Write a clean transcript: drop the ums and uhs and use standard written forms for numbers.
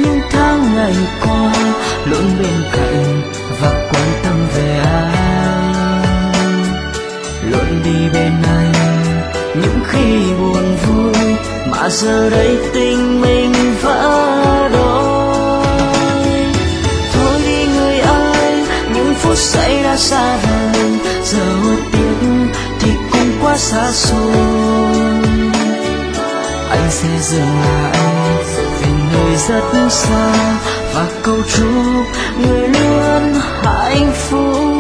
những tháng ngày qua luôn bên cạnh và quan tâm về anh, luôn đi bên anh những khi buồn vui, mà giờ đây tình mình vỡ đôi. Thôi đi người ơi, những phút giây đã xa vời, giờ hối tiếc thì cũng quá xa xôi. Anh sẽ dừng lại vì người rất xa, và câu chúc người luôn hạnh phúc.